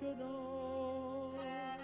صدا.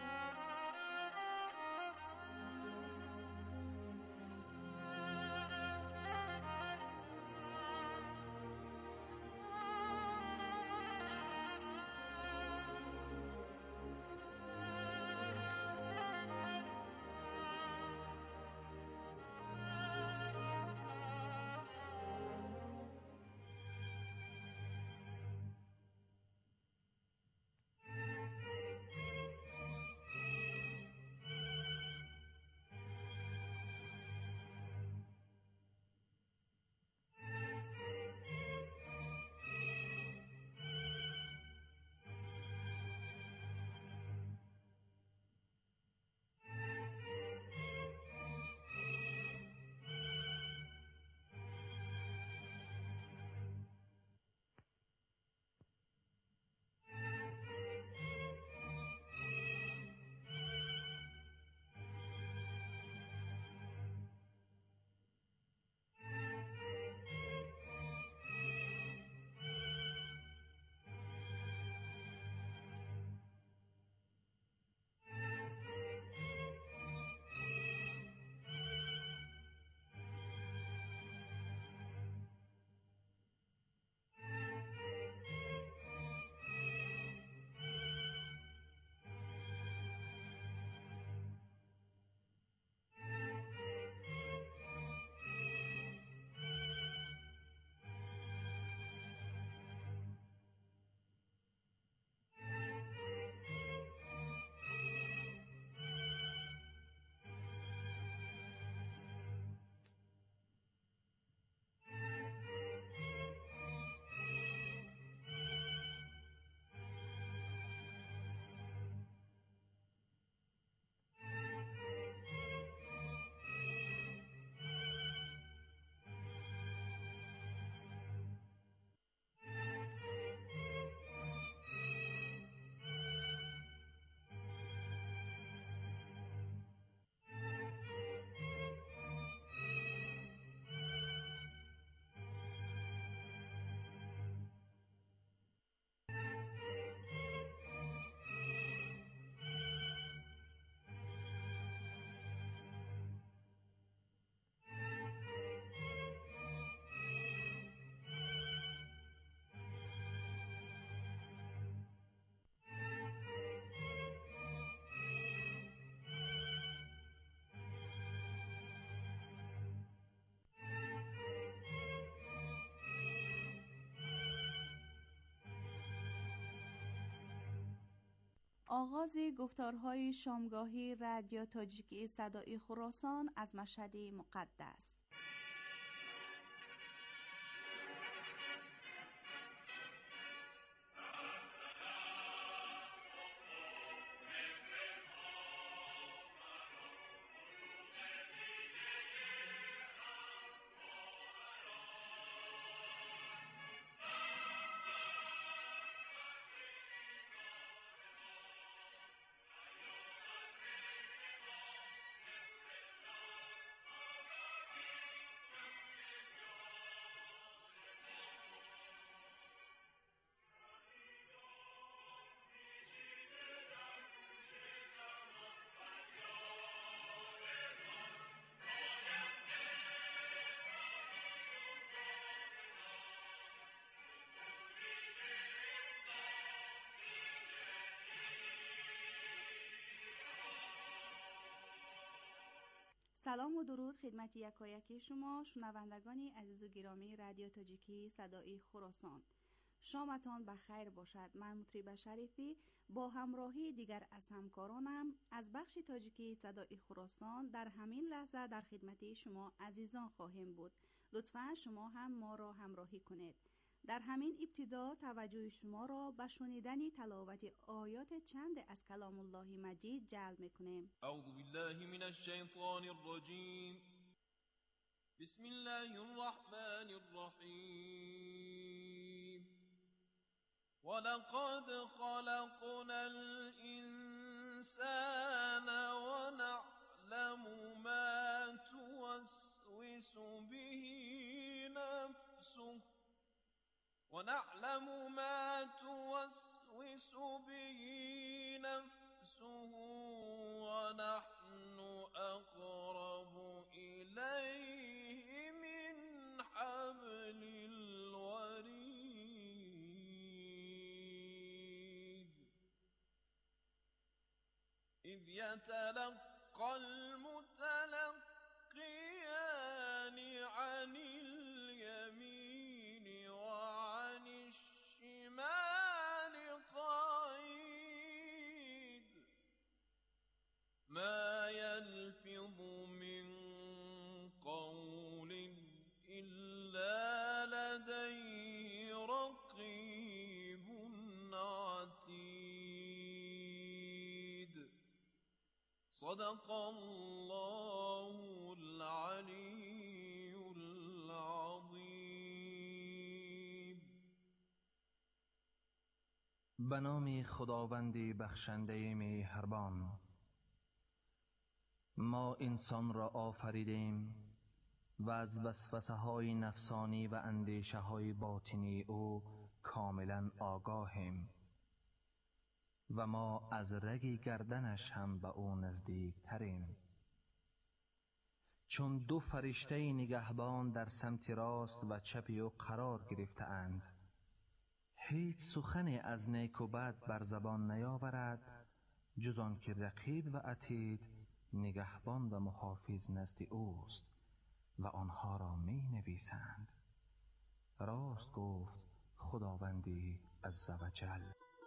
آغاز گفتارهای شامگاهی رادیو تاجیکی صدای خراسان از مشهد مقدس. سلام و درود خدمت یکایک شما شنوندگان عزیز و گرامی رادیو تاجیکی صدای خراسان. شامتان بخیر باشد. من مطرب شریفی با همراهی دیگر از همکارانم از بخش تاجیکی صدای خراسان در همین لحظه در خدمت شما عزیزان خواهیم بود. لطفاً شما هم ما را همراهی کنید. در همین ابتدا توجه شما را به شنیدن تلاوت آیات چند از کلام الله مجید جلب می‌کنیم. اعوذ بالله من الشیطان الرجیم. بسم الله الرحمن الرحیم. ولقد خلقنا الانسان ونعلم ما توسوس به نفسه ونعلم ما توسوس توسوس به نفسه ونحن أقرب إليه من حبل الوريد إذ يتلقى المتلقيان عن اليمين وعن الشمال قعيد ما يلفظ من قول إلا لديه رقيب عتيد صدق الله العلي العظیم. به نام خداوند بخشنده مهربان. ما انسان را آفریدیم و از وسوسه های نفسانی و اندیشه های باطنی او کاملا آگاهیم و ما از رگ گردنش هم به او نزدیک تریم. چون دو فرشته نگهبان در سمت راست و چپ او قرار گرفته اند، هیچ سخنی از نیک و بد بر زبان نیاورد جز آن که رقیب و عتید نگهبان و محافظ نزد اوست و آنها را می نویسند. راست گفت خداوندی عزوجل.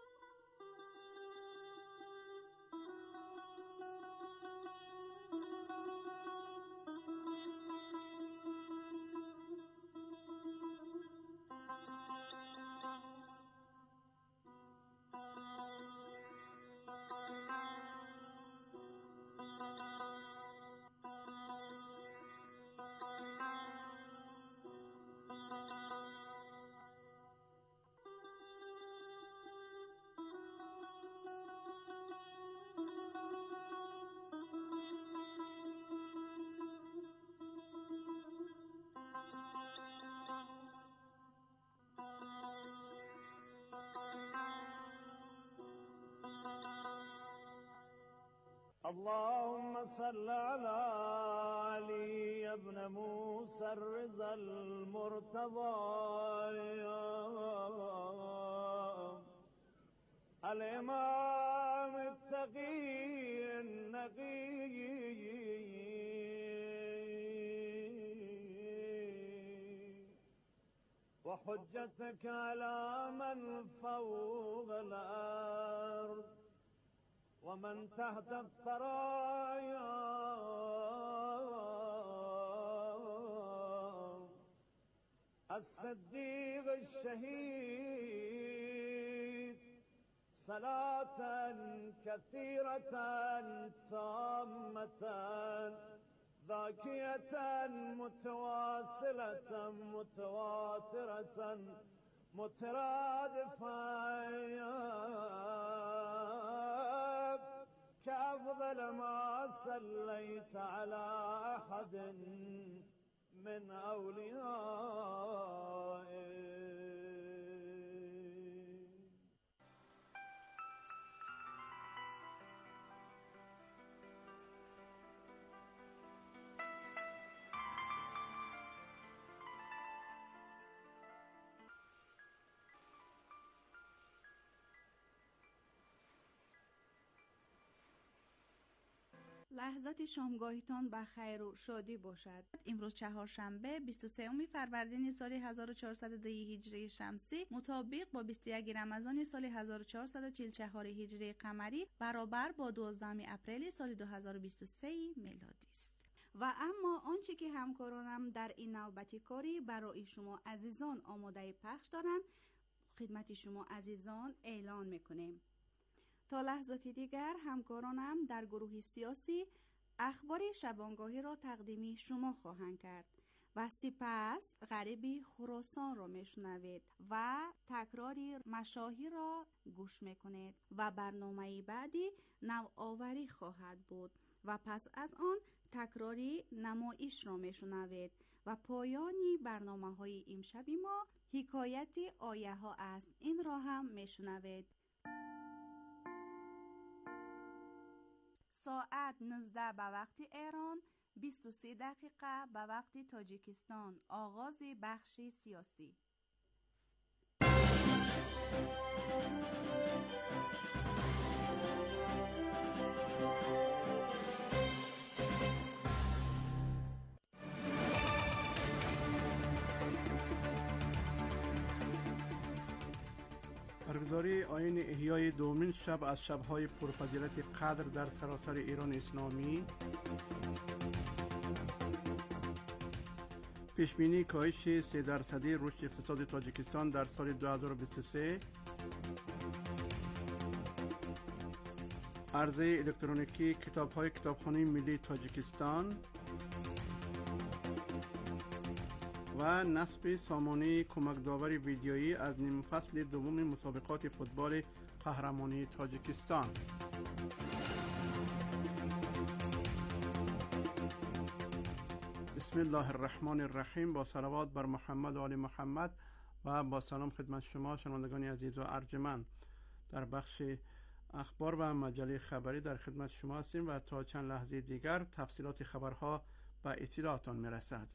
اللهم صل على علي ابن موسى الرضا المرتضى الإمام التقي النقي وحجتك على من فوق الأرض ومن تحت الثرايا الصديق الشهيد صلاة كثيرة تامة ذاكية متواصلة متواترة مترادفة كأفضل ما صليت على أحد من أوليائك. لحظات شامگاهیتان به خیر و شادی باشد. امروز چهارشنبه 23 فروردین سال 1402 هجری شمسی مطابق با 21 رمضان سال 1444 هجری قمری برابر با 12 اپریل سال 2023 میلادی است. و اما آنچه که همکارانم در این نوبت کاری برای شما عزیزان آماده پخش دارند خدمت شما عزیزان اعلان میکنیم. تا لحظاتی دیگر همکارانم در گروه سیاسی اخبار شبانگاهی را تقدیم شما خواهند کرد و سپس غریبی خراسان را میشنوید و تکراری مشاهیر را گوش میکنید و برنامه بعدی نوآوری خواهد بود و پس از آن تکراری نمایش را میشنوید و پایانی برنامه های امشب ما حکایت آیه ها است. این را هم میشنوید. ساعت 19 به وقت ایران، 23 دقیقه به وقت تاجیکستان. آغاز بخش سیاسی. برگزاری آیین احیای دومین شب از شب‌های پرفضیلت قدر در سراسر ایران اسلامی، پیشبینی کاهش 3% رشد اقتصاد تاجیکستان در سال 2023، عرضه الکترونیکی کتاب‌های کتابخانه ملی تاجیکستان و نصب سامانه کمک داور ویدیویی از نیم فصل دوم مسابقات فوتبال قهرمانی تاجیکستان. بسم الله الرحمن الرحیم. با صلوات بر محمد و آل محمد و با سلام خدمت شما شنوندگان عزیز و ارجمند. در بخش اخبار و مجله خبری در خدمت شما هستیم و تا چند لحظه دیگر تفصیلات خبرها به اطلاعتان میرسد.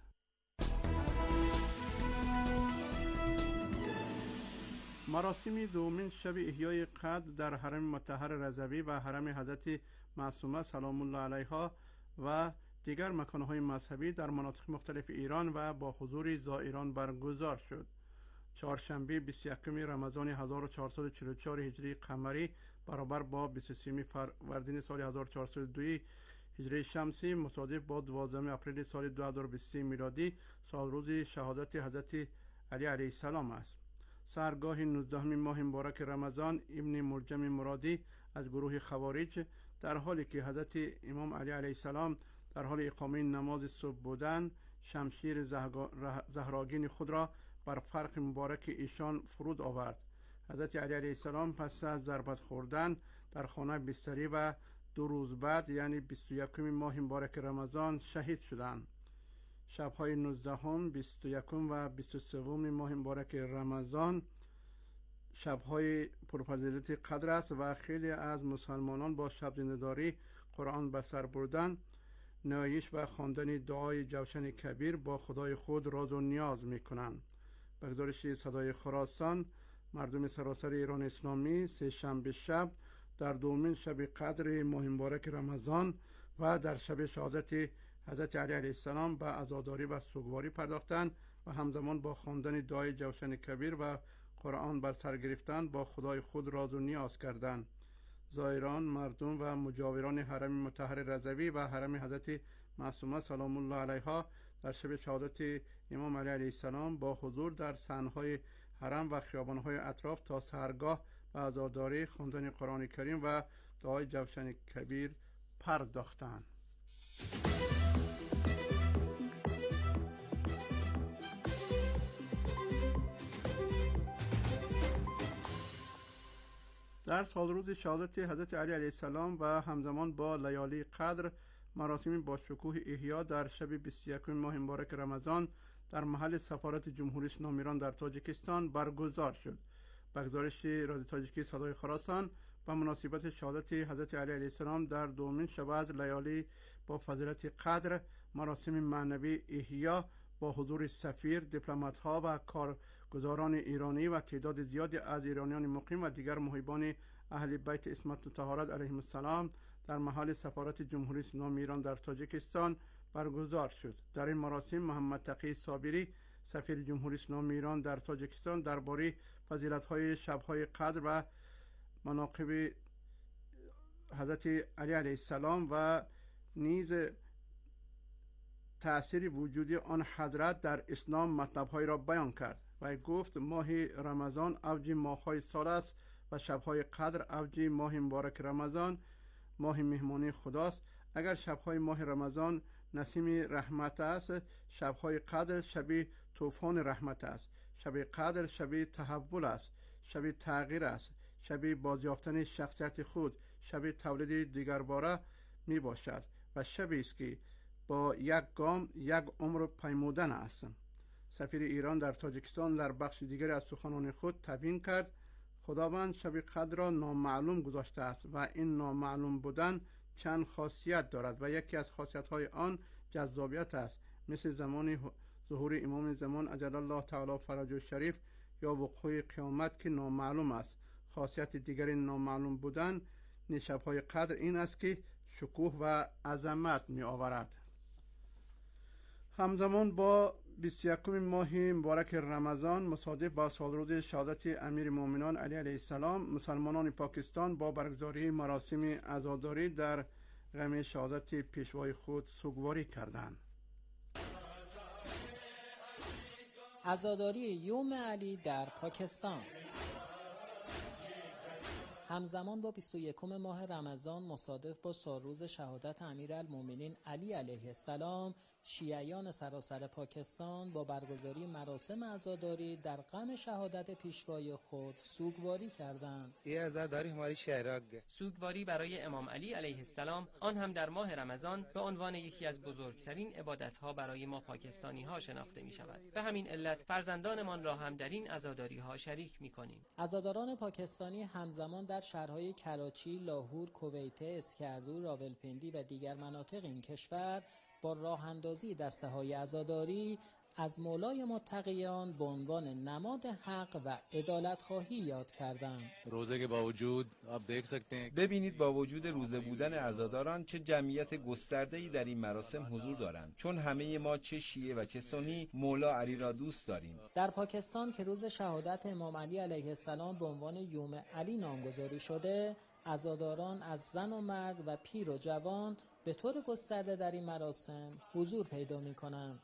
مراسم دومین شب احیای قدر در حرم مطهر رضوی و حرم حضرت معصومه سلام الله علیها و دیگر مکانهای مذهبی در مناطق مختلف ایران و با حضور زائران برگزار شد. چهارشنبه 21 رمضان 1444 هجری قمری برابر با 23 فروردین سال 1402 هجری شمسی مصادف با 12 اپریل سال 2023 میلادی سال روز شهادت حضرت علی علیه السلام است. سحرگاه 19 ماه مبارک رمضان ابن مرجم مرادی از گروه خوارج در حالی که حضرت امام علی علیه السلام در حال اقامه نماز صبح بودند شمشیر زهراگین خود را بر فرق مبارک ایشان فرود آورد. حضرت علی علیه السلام پس از ضربت خوردن در خانه بستری و 2 روز بعد یعنی 21 ماه مبارک رمضان شهید شدند. شب‌های 19، 21 و 23 ماه مبارک رمضان شب‌های پرفضیلت قدر است و خیلی از مسلمانان با شب زنده‌داری قرآن به سر بردن، نیایش و خواندن دعای جوشن کبیر با خدای خود راز و نیاز می‌کنند. به گزارش صدای خراسان، مردم سراسر ایران اسلامی سه شنبه شب در دومین شب قدر ماه مبارک رمضان و در شب شهادت حضرت علی علیه السلام به عزاداری و سوگواری پرداختند و همزمان با خواندن دعای جوشن کبیر و قرآن بر سر گرفتن با خدای خود راز و نیاز کردند. زائران، مردم و مجاوران حرم مطهر رضوی و حرم حضرت معصومه سلام الله علیها در شب شهادت امام علی علیه السلام با حضور در صحنهای حرم و خیابانهای اطراف تا سحرگاه به عزاداری، خواندن قرآن کریم و دعای جوشن کبیر پرداختند. در سال روز شهادت حضرت علی علیه السلام و همزمان با لیالی قدر مراسم با شکوه احیا در شب 21 ماه مبارک رمضان در محل سفارت جمهوری اسلامی ایران در تاجیکستان برگزار شد. به گزارش رادیو تاجیکی صدای خراسان، به مناسبت شهادت حضرت علی علیه السلام در دومین شب از لیالی با فضیلت قدر مراسم معنوی احیا با حضور سفیر، دیپلمات‌ها و کارگزاران ایرانی و تعداد زیادی از ایرانیان مقیم و دیگر محبان اهل بیت عصمت و طهارت علیهم السلام در محل سفارت جمهوری اسلامی ایران در تاجیکستان برگزار شد. در این مراسم محمد تقی صابری سفیر جمهوری اسلامی ایران در تاجیکستان درباره فضیلت‌های شب‌های قدر و مناقب حضرت علی علیه السلام و نیز تأثیر وجودی آن حضرت در اسلام مطلب‌های را بیان کرد و گفت ماه رمضان اوج ماه‌های سال است و شب‌های قدر اوج ماه مبارک رمضان، ماه مهمانی خداست. اگر شب‌های ماه رمضان نسیم رحمت است، شب‌های قدر شب طوفان رحمت است. شب قدر شب تحول است، شب تغییر است، شب بازیافتن شخصیت خود، شب تولید دیگرباره می باشد و شبی است که با یک گام یک عمر پیمودن است. سفیر ایران در تاجیکستان در بخش دیگر از سخنان خود تبیین کرد خداوند شب قدر را نامعلوم گذاشته است و این نامعلوم بودن چند خاصیت دارد و یکی از خاصیت‌های آن جذابیت است، مثل زمان ظهور امام زمان عجل الله تعالی فرجه شریف یا وقوع قیامت که نامعلوم است. خاصیت دیگر نامعلوم بودن شب‌های قدر این است که شکوه و عظمت می آورد. همزمان با 21 ماه مبارک رمضان مصادف با سالروز شهادت امیر مومنان علی علیه السلام، مسلمانان پاکستان با برگزاری مراسم عزاداری در غم شهادت پیشوای خود سوگواری کردند. عزاداری یوم علی در پاکستان همزمان با 21 ماه رمضان مصادف با سالروز شهادت امیرالمومنین علی علیه السلام، شیعیان سراسر پاکستان با برگزاری مراسم عزاداری در غم شهادت پیشوای خود سوگواری کردند. این عزاداری हमारी شهرک سوگواری برای امام علی علیه السلام، آن هم در ماه رمضان، به عنوان یکی از بزرگترین عبادت‌ها برای ما پاکستانی‌ها شناخته می‌شود. به همین علت فرزندانمان را هم در این عزاداری‌ها شریک می‌کنیم. عزاداران پاکستانی همزمان در شهرهای کراچی، لاهور، کویت، اسکردو، راولپنڈی و دیگر مناطق این کشور با راه اندازی دسته‌های عزاداری از مولای متقیان به عنوان نماد حق و عدالت خواهی یاد کردند. روزه که باوجود آپ دیکھ سکتے ہیں ببینید با وجود روزه بودن عزاداران چه جمعیت گسترده‌ای در این مراسم حضور دارند، چون همه ما چه شیعه و چه سنی مولا علی را دوست داریم. در پاکستان که روز شهادت امام علی علیه السلام به عنوان یوم علی نامگذاری شده، عزاداران از زن و مرد و پیر و جوان به طور گسترده در این مراسم حضور پیدا می‌کنند.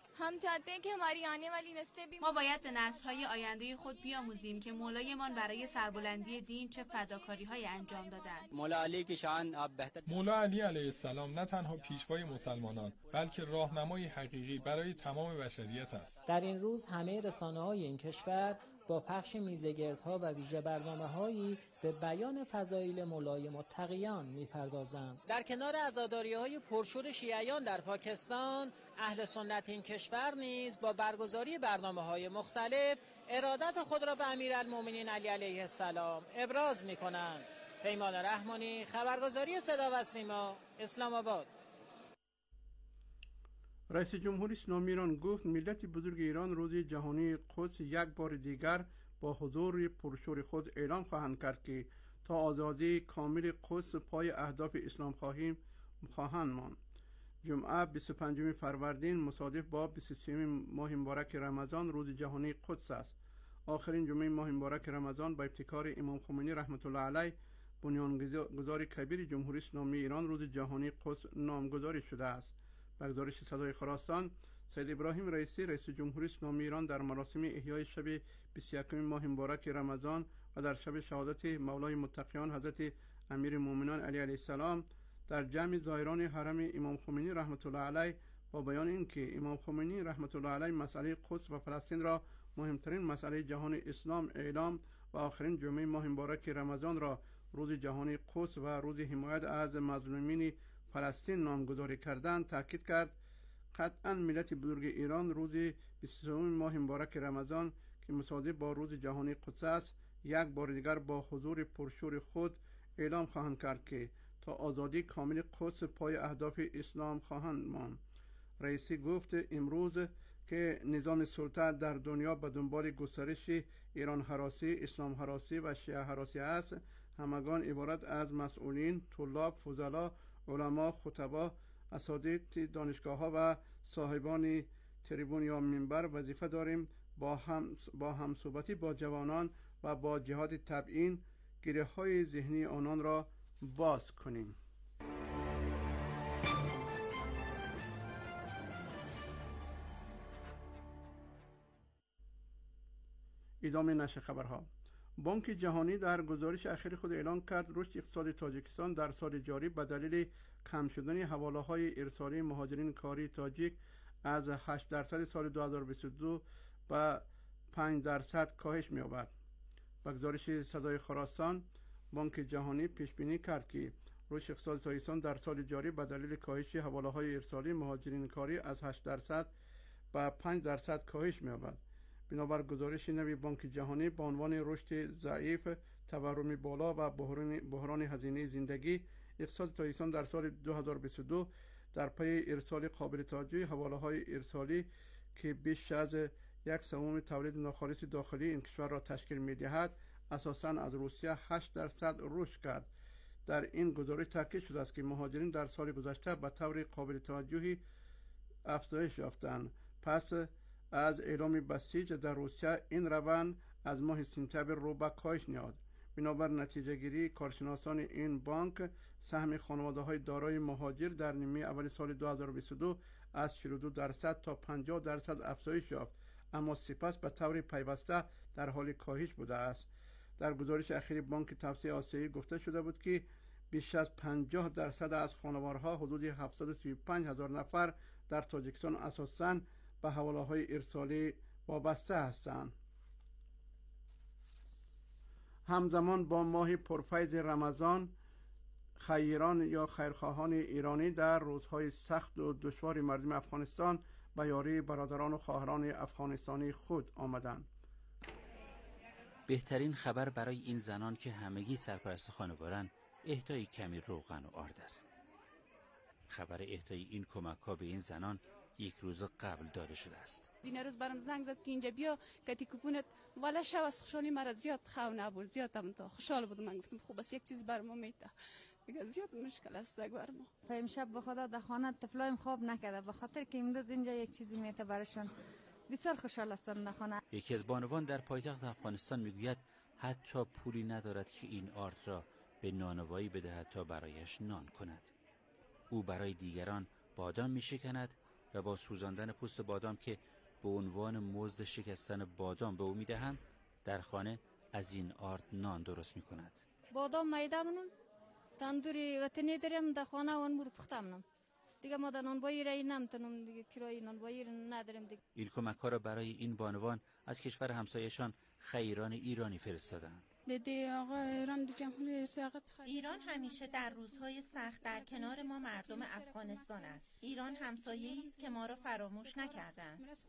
ما باید به نسل‌های آینده خود بیاموزیم که مولایمان برای سربلندی دین چه فداکاری‌های انجام دادند. مولا علی علیه السلام نه تنها پیشوای مسلمانان بلکه راهنمای حقیقی برای تمام بشریت است. در این روز همه رسانه‌های این کشور با پخش میزگردها و ویژه برنامه‌هایی به بیان فضایل مولای متقیان می‌پردازند. در کنار عزاداری‌های پرشور شیعیان در پاکستان، اهل سنت این کشور نیز با برگزاری برنامه‌های مختلف ارادت خود را به امیرالمومنین علی علیه السلام ابراز می‌کنند. پیمان رحمانی، خبرگزاری صدا و سیما، اسلام آباد. رئیس جمهوری اسلامی ایران گفت ملت بزرگ ایران روز جهانی قدس یک بار دیگر با حضور پرشور خود اعلام خواهند کرد که تا آزادی کامل قدس پای اهداف اسلام خواهند ماند. جمعه 25 فروردین مصادف با 23 ماه مبارک رمضان روز جهانی قدس است. آخرین جمعه ماه مبارک رمضان با ابتکار امام خمینی رحمت الله علیه بنیانگذار کبیر جمهوری اسلامی ایران روز جهانی قدس نامگذاری شده است. به گزارش صدای خراسان، سید ابراهیم رئیسی رئیس جمهوری اسلامی ایران در مراسم احیای شب 21 ماه مبارک رمضان و در شب شهادت مولای متقیان حضرت امیر مومنان علی علیه السلام در جمع زائران حرم امام خمینی رحمت الله علیه با بیان اینکه امام خمینی رحمت الله علیه مسئله قدس و فلسطین را مهمترین مسئله جهان اسلام اعلام و آخرین جمعه ماه مبارک رمضان را روز جهانی قدس و روز حمایت از مظلومین فلسطین نامگذاری کردن، تاکید کرد قطعا ملت بزرگ ایران روز 23 ماه مبارک رمضان که مصادف با روز جهانی قدس است یک بار دیگر با حضور پرشور خود اعلام خواهند کرد که تا آزادی کامل قدس پای اهداف اسلام خواهند ماند. رئیسی گفت امروز که نظام سلطه در دنیا به دنبال گسترش ایران هراسی، اسلام هراسی و شیعه هراسی است، همگان عبارت از مسئولین، طلاب، فضلا، علما، خطبا، اساتید دانشگاه‌ها و صاحبان تریبون یا منبر وظیفه داریم با همصحبتی با جوانان و با جهاد تبیین گره‌های ذهنی آنان را باز کنیم. ادامه نشر خبرها. بانک جهانی در گزارش اخیر خود اعلام کرد رشد اقتصاد تاجیکستان در سال جاری به دلیل کم شدن حواله‌های ارسالی مهاجرین کاری تاجیک از 8% سال 2022 به 5% کاهش می‌یابد. با گزارش صدای خراسان، بانک جهانی پیش بینی کرد که رشد اقتصاد تاجیکستان در سال جاری به دلیل کاهش حواله‌های ارسالی مهاجرین کاری از 8% به 5% کاهش می‌یابد. بنابر گزارش نوی بانک جهانی با عنوان رشد ضعیف تورم بالا و بحران هزینه زندگی، اقتصاد تاجیکستان در سال 2022 در پی ارسال قابل توجهی حواله‌های ارسالی که بیش از 1/3 تولید ناخالص داخلی این کشور را تشکیل می‌دهد، اساساً از روسیه 8% رشد کرد. در این گزارش تاکید شده است که مهاجرین در سال گذشته به طور قابل توجهی افزایش یافتند. پس از اعلام بسیج در روسیه، این روند از ماه سپتامبر رو به کاهش نیامد. بنابر نتیجه گیری کارشناسان این بانک، سهم خانواده‌های دارای مهاجر در نیمه اول سال 2022 از 42% تا 50% افزایش یافت، اما سپس به طور پیوسته در حال کاهش بوده است. در گزارش اخیر بانک توسعه آسیایی گفته شده بود که بیش از 50% از خانوارها، حدود 735,000 نفر در تاجیکستان، اساساً به حواله‌های ارسالی وابسته هستند. همزمان با ماه پرفیض رمضان، خیران یا خیرخواهان ایرانی در روزهای سخت و دشوار مردم افغانستان به یاری برادران و خواهران افغانستانی خود آمدند. بهترین خبر برای این زنان که همگی سرپرست خانوارند، اهدای کمی روغن و آرد است. خبر اهدای این کمک‌ها به این زنان یک روز قبل داده شده است. این روز برام زنگ زد که اینجا بیا کتی کوپونت والا شو از خوشحالی مرا زیاد خو نبود، زیاد هم تا خوشحال بودم. من گفتم خوب است یک چیز برام میته، دیگه زیاد مشکل است برام. امشب به خدا در خانه طفلایم خواب نکرده به خاطر که امروز اینجا یک چیزی میته براشون. بسیار خوشحال هستم در خانه. یکی از بانوان در پایتخت افغانستان میگوید حتی پولی ندارد که این آرد را به نانوایی بدهد تا برایش نان کند. او برای دیگران بادام میشکند و با سوزاندن پوست بادام که به عنوان مزد شکستن بادام به او میدهند، در خانه از این آرد نان درست میکند. بادام میده منم تندوری وطنی دارم در خانه اون رو پخته منم. دیگه ما در نانوایی رای نمیتونم، دیگه کرای نانوایی نداریم دیگه. این کمک‌ها را برای این بانوان از کشور همسایه‌شان خیران ایرانی فرستادند. ایران همیشه در روزهای سخت در کنار ما مردم افغانستان است. ایران همسایه‌ای است که ما را فراموش نکرده است.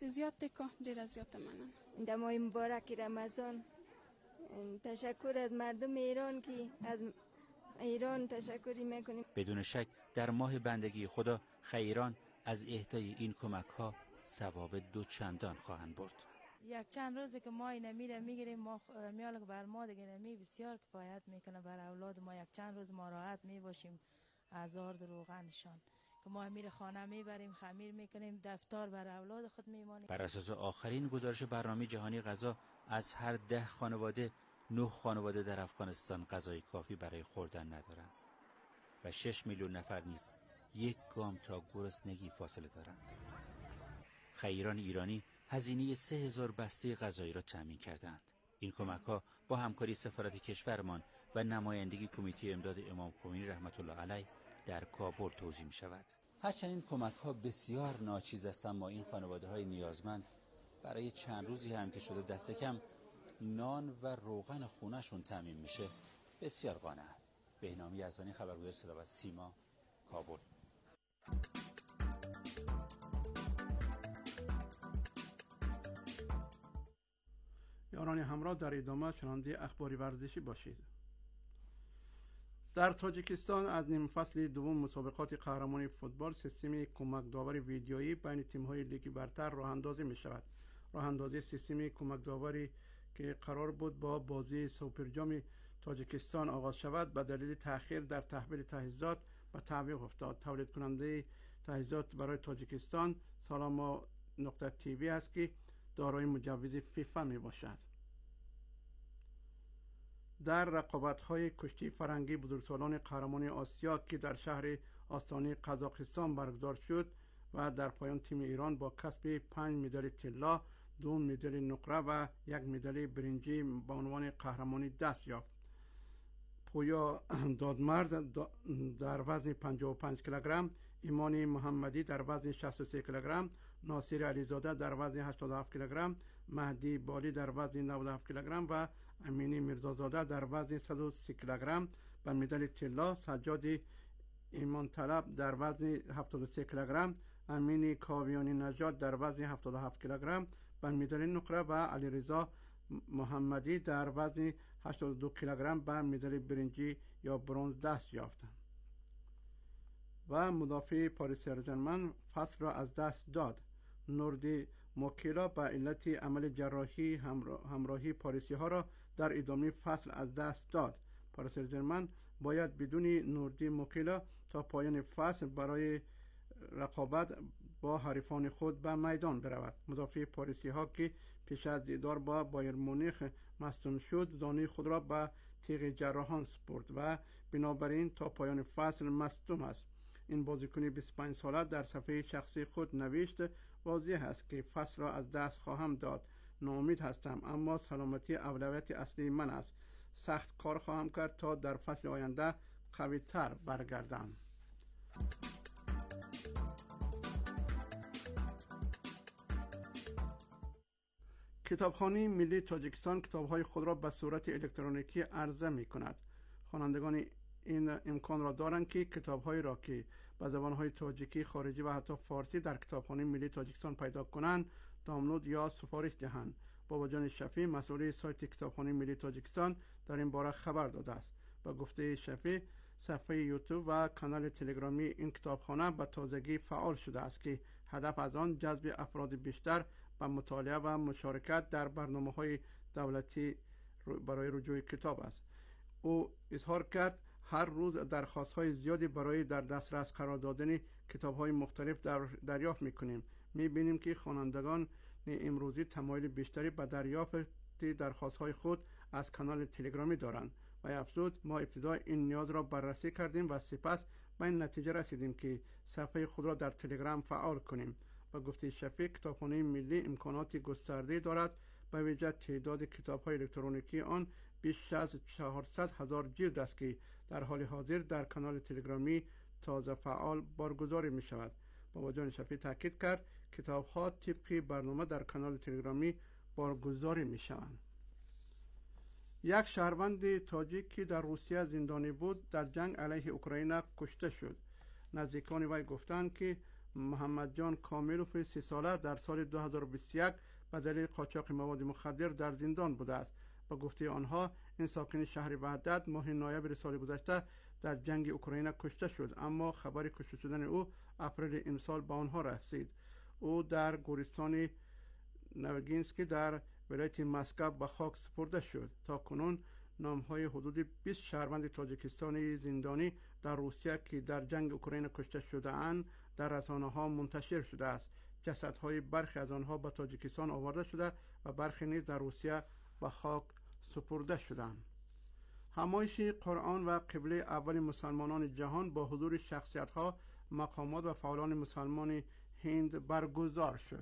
در ماه مبارک رمضان تشکر از مردم ایران که از ایران تشکری میکنیم. بدون شک در ماه بندگی خدا خیران از اهدای این کمک‌ها ثواب دو چندان خواهند برد. یک چند روزی که ما اینو میگیریم، ما میال بر ما دیگه نمی بسیار کفایت میکنه بر اولاد ما. یک چند روز ما راحت میباشیم از آرد روغنشان که ما میره خانه میبریم، خمیر میکنیم، دفتر بر اولاد خود میمانیم. بر اساس آخرین گزارش برنامه جهانی غذا، از هر 10 خانواده 9 خانواده در افغانستان غذای کافی برای خوردن ندارند و 6 میلیون نفر نیز یک گام تا گرسنگی فاصله دارند. خیران ایرانی هزینه 3000 بسته غذایی را تامین کردند. این کمک‌ها با همکاری سفارت کشورمان و نمایندگی کمیته امداد امام خمینی رحمت الله علیه در کابل توزیع می‌شود. هرچند این کمک‌ها بسیار ناچیز هستند، اما این خانواده‌های نیازمند برای چند روزی هم که شده دست کم نان و روغن خونه‌شون تامین میشه بسیار قانع. بهنام یزدانی، خبرگزار صدا و سیما، کابل. یاران همراه در ادامه شنونده اخبار ورزشی باشید. در تاجیکستان از نیم فصل دوم مسابقات قهرمانی فوتبال سیستم کمک داوری ویدیویی بین تیم‌های لیگ برتر راه اندازی می‌شود. راه اندازی سیستم کمک داوری که قرار بود با بازی سوپرجام تاجیکستان آغاز شود، به دلیل تأخیر در تحویل تجهیزات به تعویق افتاد. تولید کننده تجهیزات برای تاجیکستان سالاما.tv است که دارای مجوز فیفا می باشد. در رقابت‌های کشتی فرنگی بزرگسالان قهرمانی آسیا که در شهر آستانه قزاقستان برگزار شد و در پایان تیم ایران با کسب 5 مدال طلا، 2 مدال نقره و 1 مدال برنجی به عنوان قهرمانی دست یافت. پویا دادمرد در وزن 55 کیلوگرم، ایمان محمدی در وزن 63 کیلوگرم، ناصر علیزاده در وزن 87 کیلوگرم، مهدی بالی در وزن 97 کیلوگرم و امینی میرزازاده در وزن 130 کیلوگرم به مدال طلا، سجاد ایمان طلب در وزن 73 کیلوگرم، امینی کاویانی نژاد در وزن 77 کیلوگرم به مدال نقره و علیرضا محمدی در وزن 82 کیلوگرم به مدال برنجی یا برنز دست یافتند. و مدافع پاریس سن ژرمن فصل را از دست داد. نوردی موکیلا به علت عمل جراحی همراهی پاریسی ها را در ادامه فصل از دست داد. پاریس سن ژرمن باید بدون نوردی موکیلا تا پایان فصل برای رقابت با حریفان خود به میدان برود. مدافع پاریسی ها که پیش از دیدار با بایر مونیخ مصدوم شد، زانوی خود را به تیغ جراحان سپرد و بنابراین تا پایان فصل مصدوم است. این بازیکن 25 ساله در صفحه شخصی خود نوشت: واضح است که فصل را از دست خواهم داد. ناامید هستم، اما سلامتی اولویت اصلی من است. سخت کار خواهم کرد تا در فصل آینده قوی تر برگردم. کتابخانه ملی تاجیکستان کتاب‌های خود را به صورت الکترونیکی عرضه می‌کند. خوانندگان این امکان را دارند که کتاب‌هایی را که به زبان‌های تاجیکی، خارجی و حتی فارسی در کتابخانه ملی تاجیکستان پیدا کنند، دانلود یا سفارش دهند. بابا جان شفیع، مسئول سایت کتابخانه ملی تاجیکستان، در این باره خبر داده است. با گفته شفیع، صفحه یوتیوب و کانال تلگرامی این کتابخانه به تازگی فعال شده است که هدف از آن جذب افراد بیشتر به مطالعه و مشارکت در برنامه‌های دولتی برای رجوع کتاب است. او اظهار کرد: هر روز درخواست‌های زیادی برای در دسترس قرار دادن کتاب‌های مختلف دریافت می‌کنیم. می‌بینیم که خوانندگان امروزی تمایل بیشتری به دریافت درخواست‌های خود از کانال تلگرامی دارند. و افزود: ما ابتدا این نیاز را بررسی کردیم و سپس به این نتیجه رسیدیم که صفحه خود را در تلگرام فعال کنیم. با گفته شفیع، کتابخانه ملی امکانات گسترده دارد. به ویژه تعداد کتاب‌های الکترونیکی آن بیش از 400,000 جلد است که در حال حاضر در کانال تلگرامی تازه فعال بارگذاری می شود. بابا جان شفیع تاکید کرد کتاب‌ها طبق برنامه در کانال تلگرامی بارگذاری می شوند. یک شهروند تاجیک که در روسیه زندانی بود در جنگ علیه اوکراین کشته شد. نزدیکان وی گفتند که محمد جان کامیلوف 30 ساله در سال 2021 به دلیل قاچاق مواد مخدر در زندان بوده است. با گفته آنها، این ساکن شهر وحدت ماه نوامبر سال گذشته در جنگ اوکراین کشته شد، اما خبر کشته شدن او اپریل امسال به آنها رسید. او در گورستان نوگینسکی در ولایت مسکو به خاک سپرده شد. تا کنون نام‌های حدود 20 شهروند تاجیکستانی زندانی در روسیه که در جنگ اوکراین کشته شده‌اند در رسانه‌ها منتشر شده است. جسدهای برخی از آنها به تاجیکستان آورده شده و برخی نیز در روسیه به خاک سپرده شدند. همایش قرآن و قبله اول مسلمانان جهان با حضور شخصیت‌ها، مقامات و فعالان مسلمان هند برگزار شد.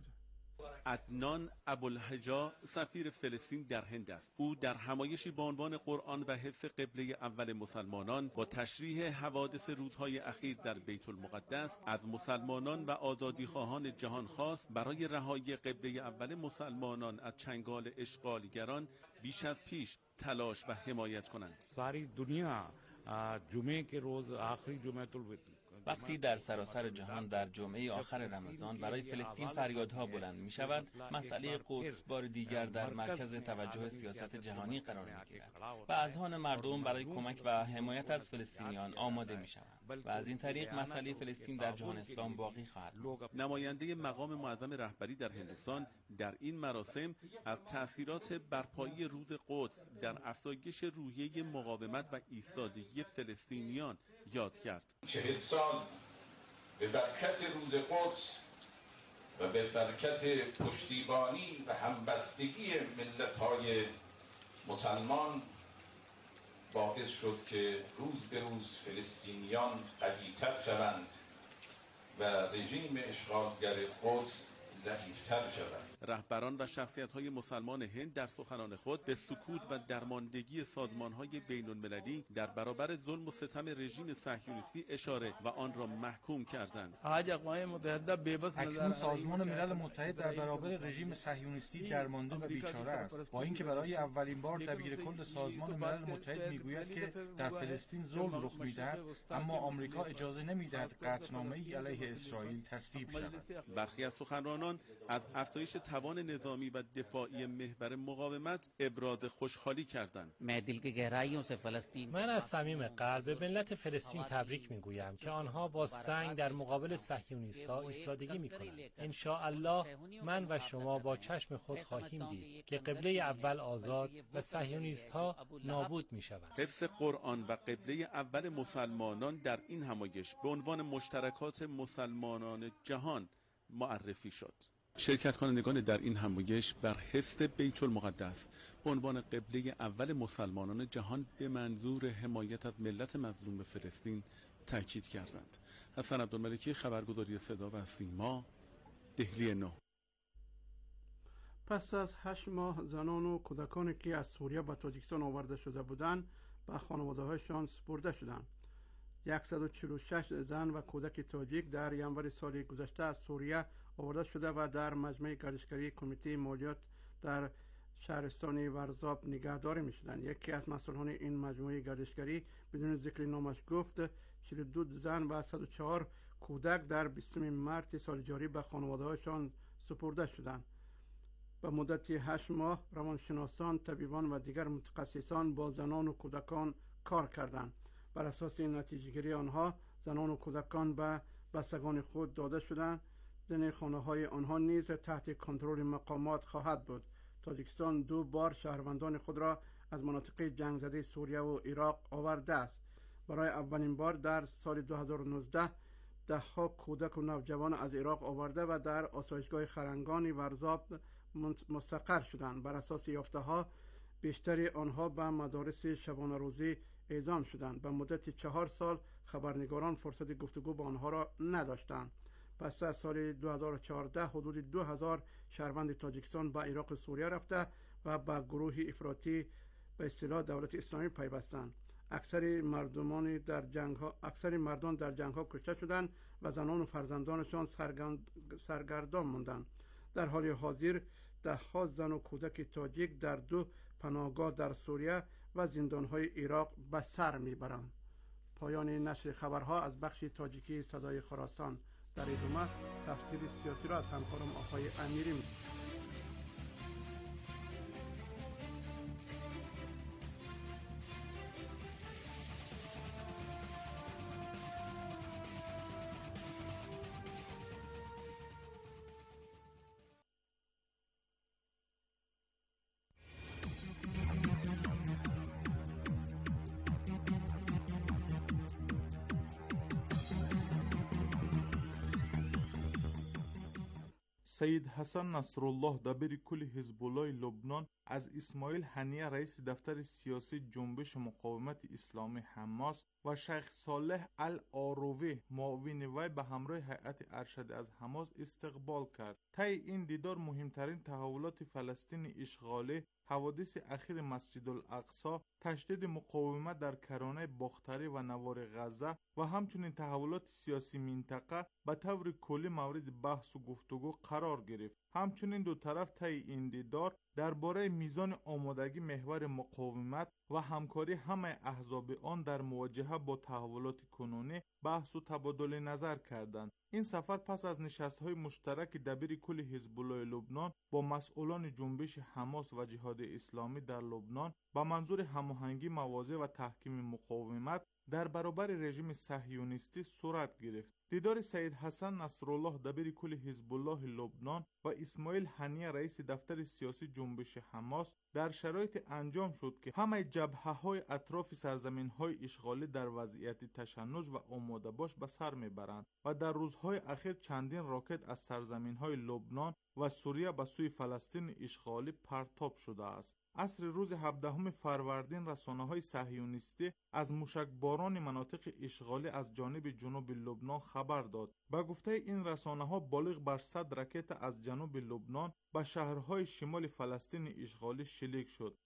عدنان ابوالحجا سفیر فلسطین در هند است. او در همایشی با عنوان قرآن و حفظ قبله اول مسلمانان با تشریح حوادث رودهای اخیر در بیت المقدس از مسلمانان و آزادی خواهان جهان خواست برای رهایی قبله اول مسلمانان از چنگال اشغالگران بیش از پیش تلاش و حمایت کنند. ساری دنیا جمعه که روز آخری جمعه وقتی در سراسر جهان در جمعه آخر رمضان برای فلسطین فریادها بلند می شود، مسئله قدس بار دیگر در مرکز توجه سیاست جهانی قرار می گیرد و اذهان مردم برای کمک و حمایت از فلسطینیان آماده می شوند و از این طریق مسئله فلسطین در جهان اسلام باقی خواهد. نماینده مقام معظم رهبری در هندوستان در این مراسم از تأثیرات برپایی روز قدس در افزایش روحیه مقاومت و ایستادگی فلسطینیان یاد کرد. 40 سال به برکت روز قدس و به برکت پشتیبانی و همبستگی ملت‌های مسلمان باعث شد که روز به روز فلسطینیان قوی‌تر شوند و رژیم اشغالگر قدس ضعیف‌تر شوند. رهبران و شخصیت‌های مسلمان هند در سخنان خود به سکوت و درماندگی سازمان‌های بین‌المللی در برابر ظلم و ستم رژیم صهیونیستی اشاره و آن را محکوم کردند. اکنون سازمان ملل متحد در برابر رژیم صهیونیستی درمانده و بیچاره است، با اینکه برای اولین بار دبیر کل سازمان ملل متحد میگوید که در فلسطین ظلم رخ می‌دهد، اما آمریکا اجازه نمی‌دهد قطعنامه‌ای علیه اسرائیل تصویب شود. برخی از سخنرانان ایران از افزایش توان نظامی و دفاعی محور مقاومت ابراز خوشحالی کردند. من از صمیم قلب به ملت فلسطین تبریک میگویم که آنها با سنگ در مقابل صهیونیست‌ها ایستادگی می‌کنند. ان شاء الله من و شما با چشم خود خواهیم دید که قبله اول آزاد و صهیونیست‌ها نابود می‌شوند. حفظ قرآن و قبله اول مسلمانان در این همایش به عنوان مشترکات مسلمانان جهان معرفی شد. شرکت کنندگان در این همایش بر حفظ بیت المقدس به عنوان قبله اول مسلمانان جهان به منظور حمایت از ملت مظلوم فلسطین تاکید کردند. حسن عبدالملکی، خبرگزاری صدا و سیما، دهلی 9. پس از 8 ماه زنان و کودکانی که از سوریه به تاجیکستان آورده شده بودند به خانواده‌هایشان سپرده شدند. 146 زن و کودک تاجیک در ینور سال گذشته از سوریه آورده شده و در مجمع گردشگری کمیته مالیات در شهرستان ورزاب نگهداری می شدند. یکی از مسئولان این مجموعه گردشگری بدون ذکر نامش گفت 42 زن و 104 کودک در 20 مارس سال جاری به خانواده‌هایشان سپرده شدند. به مدت 8 ماه روانشناسان، طبیبان و دیگر متخصصان با زنان و کودکان کار کردند. بر اساس نتیجه‌گیری آنها زنان و کودکان به بستگان خود داده شدند. زن خانه‌های آنها نیز تحت کنترل مقامات خواهد بود. تاجیکستان 2 بار شهروندان خود را از مناطق جنگ زده سوریه و عراق آورده است. برای اولین بار در سال 2019 ده‌ها کودک و نوجوان از عراق آورده و در آسایشگاه خرنگان ورزاب مستقر شدند. بر اساس یافته‌ها بیشتر آنها به مدارس شبانه روزی اعزام شدند. به مدت 4 سال خبرنگاران فرصت گفتگو با آنها را نداشتند. پس از سال 2014 حدود 2000 شهروند تاجیکستان به عراق و سوریه رفته و به گروه افراطی به اصطلاح دولت اسلامی پیوستند. اکثر مردان در جنگ ها کشته شدند و زنان و فرزندانشان سرگردان ماندند. در حال حاضر 10 زن و کودک تاجیک در 2 پناهگاه در سوریه و زندان‌های عراق به سر میبرند. پایان نشر خبرها از بخش تاجیکی صدای خراسان. در ادامه تفسیر سیاسی را از همکارم آقای امیری می‌شنوید. سید حسن نصرالله دبیر کل حزب الله لبنان از اسماعیل هنیه رئیس دفتر سیاسی جنبش مقاومت اسلامی حماس و شیخ صالح العاروی معاون وی به همراه هیئت ارشد از حماس استقبال کرد. طی این دیدار مهمترین تحولات فلسطین اشغالی، حوادث اخیر مسجد الاقصی، تشدید مقاومت در کرانه باختری و نوار غزه و همچنین تحولات سیاسی منطقه به طور کلی مورد بحث و گفتگو قرار گرفت. همچنین دو طرف طی این دیدار درباره میزان آمادگی محور مقاومت و همکاری همه احزاب آن در مواجهه با تحولات کنونی بحث و تبادل نظر کردند. این سفر پس از نشست‌های مشترک دبیر کل حزب الله لبنان با مسئولان جنبش حماس و جهاد اسلامی در لبنان با منظور هماهنگی مواضع و تحکیم مقاومت در برابر رژیم صهیونیستی صورت گرفت. دیدار سید حسن نصرالله دبیر کل حزب الله لبنان و اسماعیل هنیه رئیس دفتر سیاسی جنبش حماس در شرایط انجام شد که همه جبهه‌های اطراف سرزمین‌های اشغالی در وضعیت تشنج و آماده باش به سر میبرند و در روزهای اخیر چندین راکت از سرزمین‌های لبنان و سوریه به سوی فلسطین اشغالی پرتاب شده است. عصر روز 17 فروردین رسانه‌های صهیونیستی از موشکباران مناطق اشغالی از جانب جنوب لبنان خبر داد. به گفته این رسانه‌ها بالغ بر 100 راکت از جنوب لبنان به شهرهای شمال فلسطین اشغالی شلیک شد.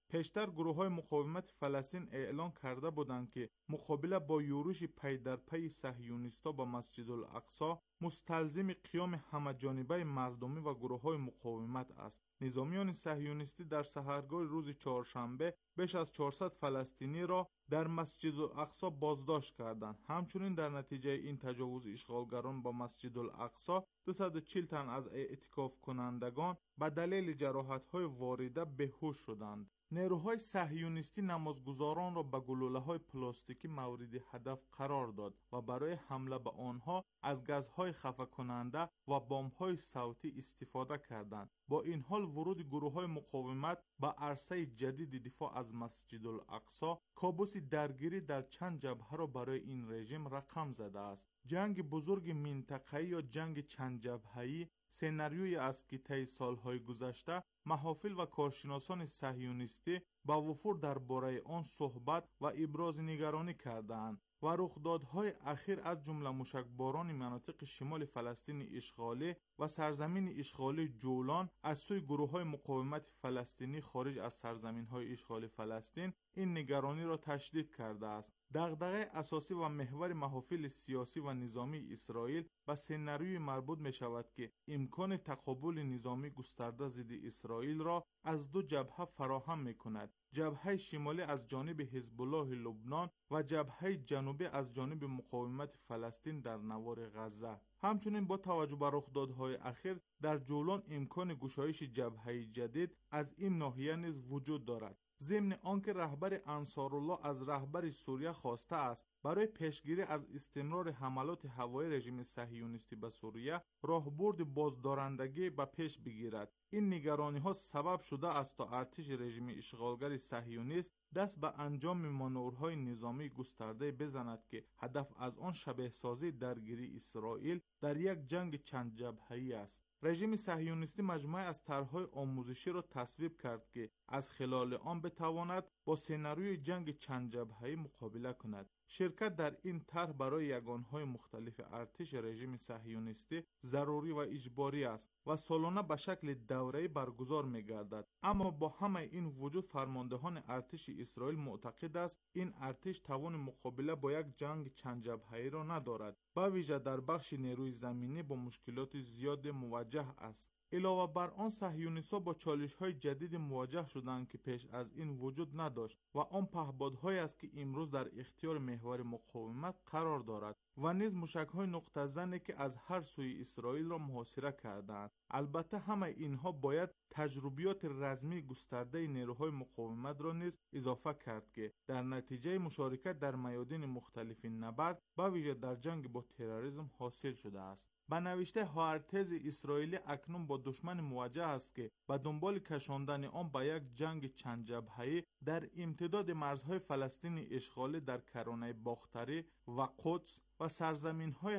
پیشتر گروه‌های مقاومت فلسطین اعلان کرده بودند که مقابله با یورش پی در پی صهیونیست‌ها به مسجد الاقصی مستلزم قیام همه‌جانبه مردمی و گروه‌های مقاومت است. نظامیان صهیونیستی در سحرگاه روز چهارشنبه بیش از 400 فلسطینی را در مسجد الاقصی بازداشت کردند. همچنین در نتیجه این تجاوز اشغالگران با مسجد الاقصی 240 تن از اعتکاف کنندگان به دلیل جراحت‌های وارده بیهوش شدند. نیروهای صهیونیستی نمازگزاران را به گلوله‌های پلاستیکی مورد هدف قرار داد و برای حمله به آنها از گازهای خفه کننده و بمب‌های صوتی استفاده کردند. با این حال ورود گروه‌های مقاومت به عرصه جدید دفاع از مسجد الاقصی کابوس درگیری در چند جبهه را برای این رژیم رقم زده است. جنگ بزرگ منطقه‌ای یا جنگ چند جبهه‌ای سناریوی است که طی سالهای گذشته محافل و کارشناسان صهیونیستی با وفور درباره آن صحبت و ابراز نگرانی کردند و رخدادهای اخیر از جمله موشکباران مناطق شمال فلسطین اشغالی و سرزمین اشغالی جولان از سوی گروه‌های مقاومت فلسطینی خارج از سرزمین‌های اشغالی فلسطین این نگرانی را تشدید کرده است. دغدغه اساسی و محور محافل سیاسی و نظامی اسرائیل به سناریوی مربوط می شود که امکان تقابل نظامی گسترده ضد اسرائیل را از دو جبهه فراهم می کند. جبهه شمالی از جانب حزب الله لبنان و جبهه جنوبی از جانب مقاومت فلسطین در نوار غزه. همچنین با توجه به رخدادهای اخیر در جولان امکان گشایش جبهه جدید از این ناحیه نیز وجود دارد. ضمن آنکه رهبر انصارالله از رهبر سوریه خواسته است برای پیشگیری از استمرار حملات هوایی رژیم صهیونیستی به سوریه راهبرد بازدارندگی به پیش بگیرد. این نگرانی ها سبب شده است تا ارتش رژیم اشغالگر صهیونیست دست به انجام مانورهای نظامی گسترده بزند که هدف از آن شبیه سازی درگیری اسرائیل در یک جنگ چند جبهه‌ای است. رژیم صهیونیستی مجموعه از طرح‌های آموزشی را تصویب کرد که از خلال آن بتواند با سناریوی جنگ چند جبهه‌ای مقابله کند. شرکت در این طرح برای یگانهای مختلف ارتش رژیم صهیونیستی ضروری و اجباری است و سالانه به شکل دوره‌ای برگزار می‌گردد. اما با همه این وجود فرماندهان ارتش اسرائیل معتقد است این ارتش توان مقابله با یک جنگ چند جبهه‌ای را ندارد. به ویژه در بخش نیروی زمینی با مشکلات زیاد مواجه است. علاوه بر آن صهیونیست‌ها با چالش‌های جدید مواجه شدند که پیش از این وجود نداشت و آن پهپادهایی است که امروز در اختیار محور مقاومت قرار دارد و نیز موشک‌های نقطه زنی که از هر سوی اسرائیل را محاصره کردند. البته همه اینها باید تجربیات رزمی گسترده نیروهای مقاومت را نیز اضافه کرد که در نتیجه مشارکت در میادین مختلف نبرد به ویژه در جنگ با تروریسم حاصل شده است. به نوشته هارتز اسرائیلی اکنون با دشمن مواجه است که به دنبال کشاندن آن به یک جنگ چند جبهه‌ای در امتداد مرزهای فلسطین اشغالی در کرانه باختری و قدس و سرزمین‌های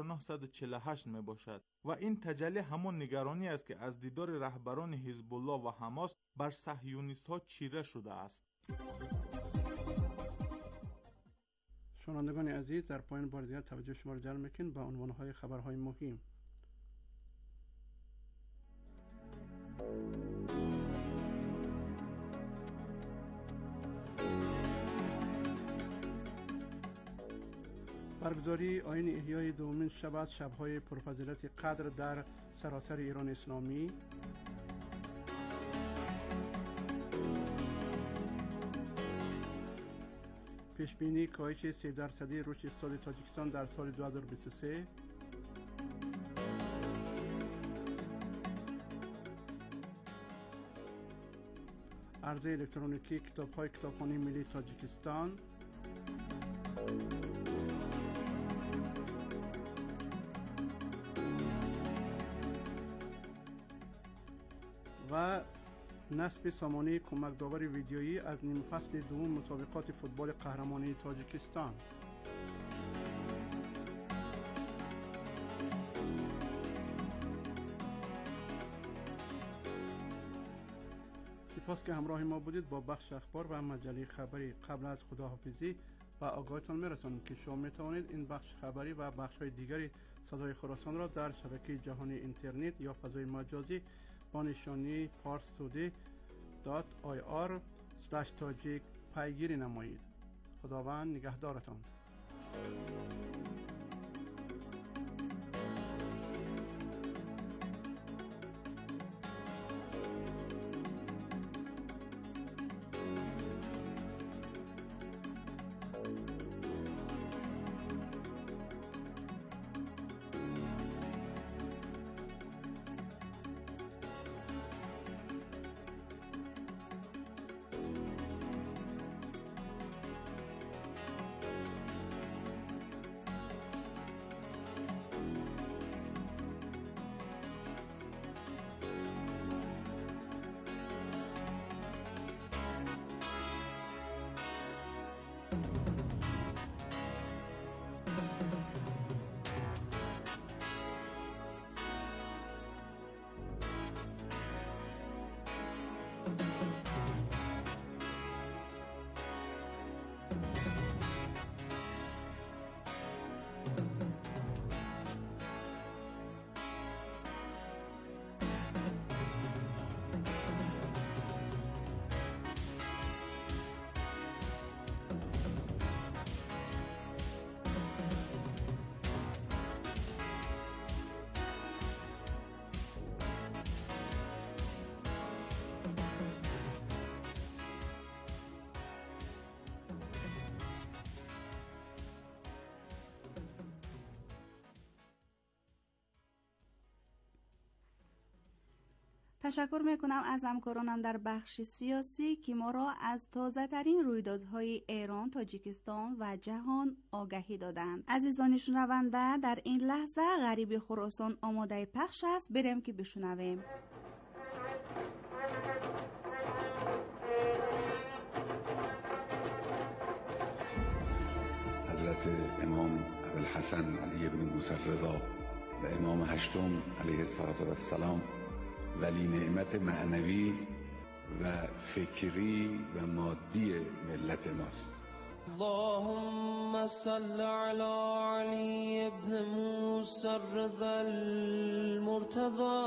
1948 می باشد و این تجلی همان نگرانی است که از دیدار رهبران حزب الله و حماس بر صهیونیست‌ها چیره شده است. شنوندگان عزیز، در پایان بار دیگر توجه شما را جلب می‌کنیم به عنوان‌های خبرهای مهم. برگزاری آیین احیای دومین شب از شب‌های پرفضیلت قدر در سراسر ایران اسلامی. پیشبینی کاهش 3% رشد اقتصاد تاجیکستان در سال 2023. عرضه الکترونیکی کتاب‌های کتابخانه ملی تاجیکستان. و نصب سامانه کمک داور ویدیویی از نیم فصل دوم مسابقات فوتبال قهرمانی تاجیکستان. سپاس که همراه ما بودید. با بخش اخبار و مجله خبری قبل از خداحافظی و آگاهتان میرسانم که شما میتوانید این بخش خبری و بخش‌های دیگری صدای خراسان را در شبکه جهانی اینترنت یا فضای مجازی با نشانی parstoday.ir tajik پیگیری نمایید. خداوند نگهدارتان. تشکر میکنم از همکارانم در بخش سیاسی که ما را از تازه ترین رویدادهای ایران، تاجیکستان و جهان آگهی دادند. عزیزان شنونده، در این لحظه غریب خراسان آماده پخش است. بریم که بشنویم. حضرت امام ابوالحسن علی بن موسی الرضا و امام هشتم علیه السلام ولی نعمت معنوی و فکری و مادی ملت ماست. اللهم صل علی علی ابن موسی الرضا المرتضی.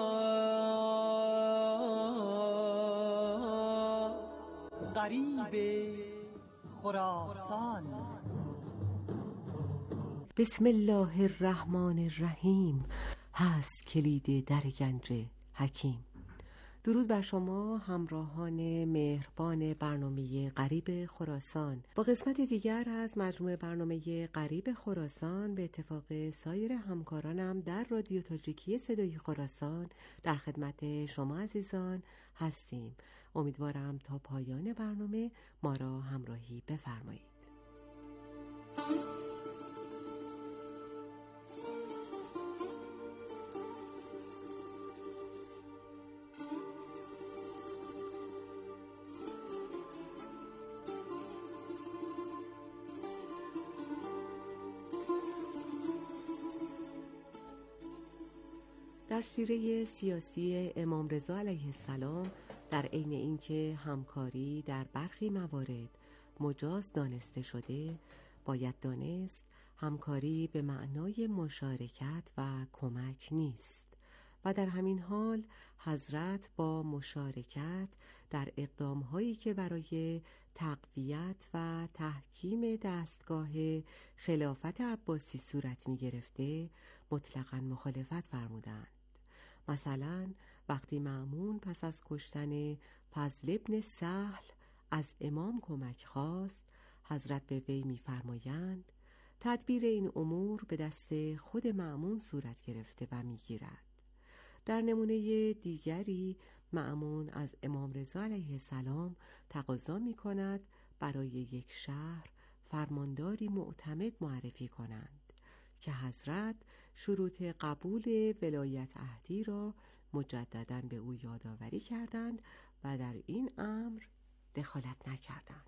غریب خراسان. بسم الله الرحمن الرحیم. هست کلید در گنج حکیم. درود بر شما همراهان مهربان برنامه غریب خراسان. با قسمت دیگر از مجموعه برنامه غریب خراسان به اتفاق سایر همکارانم در رادیو تاجیکی صدای خراسان در خدمت شما عزیزان هستیم. امیدوارم تا پایان برنامه ما را همراهی بفرمایید. در سیره سیاسی امام رضا علیه السلام در عین اینکه همکاری در برخی موارد مجاز دانسته شده، باید دانست همکاری به معنای مشارکت و کمک نیست و در همین حال حضرت با مشارکت در اقدام‌هایی که برای تقویت و تحکیم دستگاه خلافت عباسی صورت می‌گرفته مطلقاً مخالفت فرمودند. مثلا وقتی مأمون پس از کشتن فضل ابن سهل از امام کمک خواست، حضرت به وی می‌فرمایند تدبیر این امور به دست خود مأمون صورت گرفته و می‌گیرد. در نمونه دیگری مأمون از امام رضا علیه السلام تقاضا می‌کند برای یک شهر فرمانداری معتمد معرفی کنند که حضرت شروط قبول ولایت عهدی را مجدداً به او یادآوری کردند و در این امر دخالت نکردند.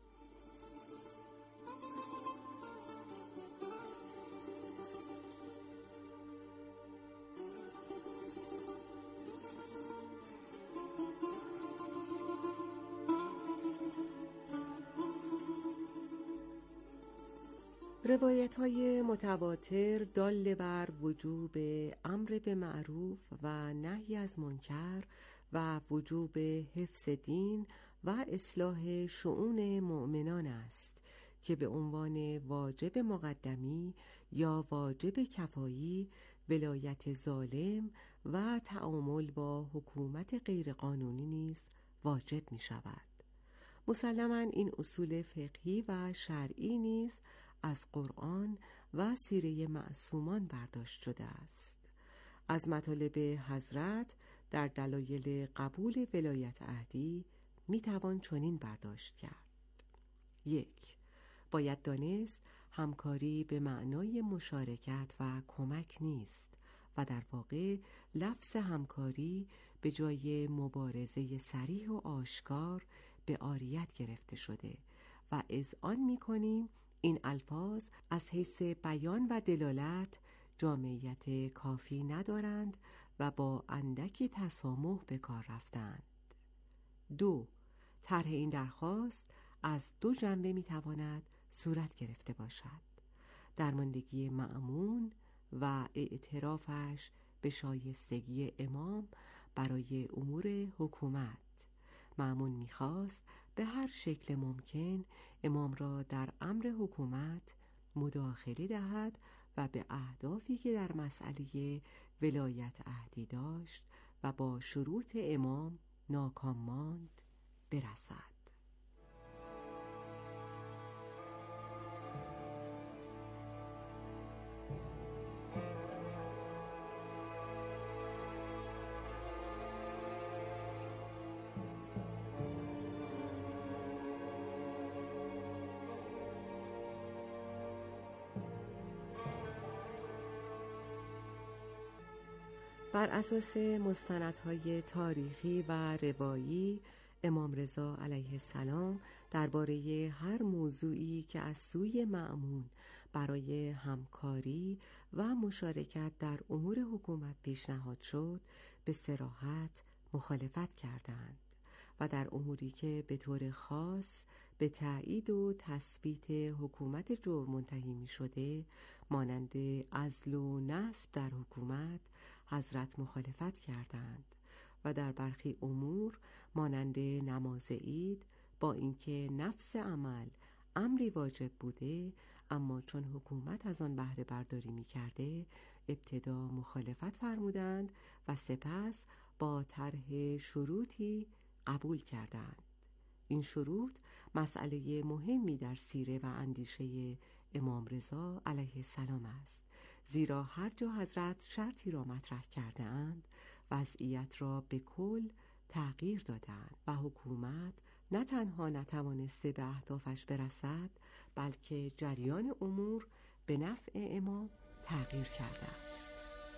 روایت‌های متواتر دال بر وجوب امر به معروف و نهی از منکر و وجوب حفظ دین و اصلاح شؤون مؤمنان است که به عنوان واجب مقدمی یا واجب کفایی ولایت ظالم و تعامل با حکومت غیرقانونی نیز واجب می شود. مسلماً این اصول فقهی و شرعی نیز از قرآن و سیره معصومان برداشت شده است. از مطالب حضرت در دلایل قبول ولایت عهدی می توان چنین برداشت کرد: 1. باید دانست همکاری به معنای مشارکت و کمک نیست و در واقع لفظ همکاری به جای مبارزه صریح و آشکار به عاریت گرفته شده و اذعان می‌کنیم این الفاظ از حیث بیان و دلالت جامعیت کافی ندارند و با اندکی تسامح به کار رفتند. 2. طرح این درخواست از 2 جنبه می‌تواند صورت گرفته باشد: درماندگی مأمون و اعترافش به شایستگی امام برای امور حکومت. مأمون می‌خواست به هر شکل ممکن امام را در امر حکومت مداخله دهد و به اهدافی که در مسئله ولایت عهدی داشت و با شروط امام ناکام ماند برسد. بر اساس مستندهای تاریخی و روایی، امام رضا علیه السلام درباره هر موضوعی که از سوی مأمون برای همکاری و مشارکت در امور حکومت پیشنهاد شد به صراحت مخالفت کردند و در اموری که به طور خاص به تایید و تثبیت حکومت جور منتهی می شده مانند عزل و نصب در حکومت حضرت مخالفت کردند و در برخی امور مانند نماز عید با اینکه نفس عمل امری واجب بوده اما چون حکومت از آن بهره برداری می کرده ابتدا مخالفت فرمودند و سپس با طرح شروطی قبول کردند. این شروط مسئله مهمی در سیره و اندیشه امام رضا علیه السلام است، زیرا هر جا حضرت شرطی را مطرح کرده اند وضعیت را به کل تغییر دادند و حکومت نه تنها نتوانسته به اهدافش برسد بلکه جریان امور به نفع امام تغییر کرده است.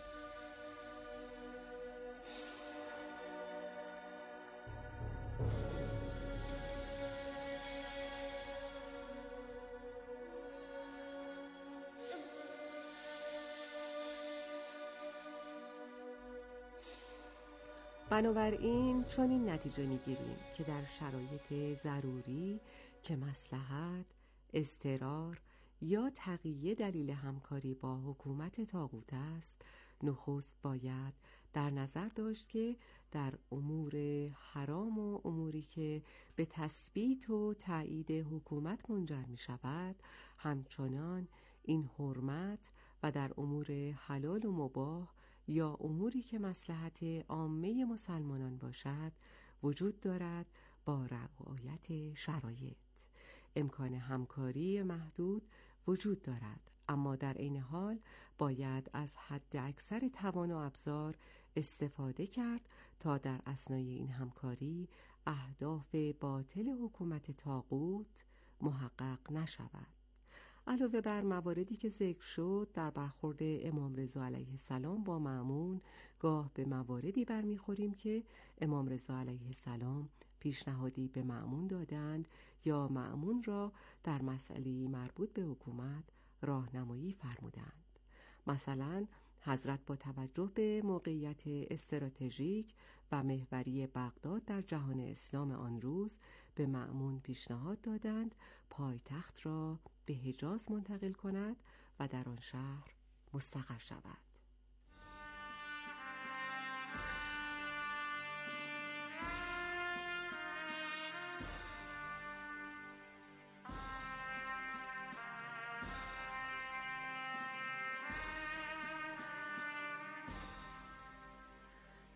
بنابراین چون این نتیجه می‌گیریم که در شرایط ضروری که مصلحت، اضطرار یا تقیه دلیل همکاری با حکومت طاغوت است، نخست باید در نظر داشت که در امور حرام و اموری که به تثبیت و تایید حکومت منجر می شود همچنان این حرمت و در امور حلال و مباح یا اموری که مصلحت عامه مسلمانان باشد وجود دارد با رعایت شرایط. امکان همکاری محدود وجود دارد اما در عین حال باید از حد اکثر توان و ابزار استفاده کرد تا در اثنای این همکاری اهداف باطل حکومت طاغوت محقق نشود. علاوه بر مواردی که ذکر شد در برخورد امام رضا علیه السلام با مأمون گاه به مواردی برمیخوریم که امام رضا علیه السلام پیشنهادی به مأمون دادند یا مأمون را در مسئله مربوط به حکومت راهنمایی فرمودند. مثلا حضرت با توجه به موقعیت استراتژیک و محوری بغداد در جهان اسلام آن روز به مأمون پیشنهاد دادند پایتخت را به حجاز منتقل کند و در آن شهر مستقر شود.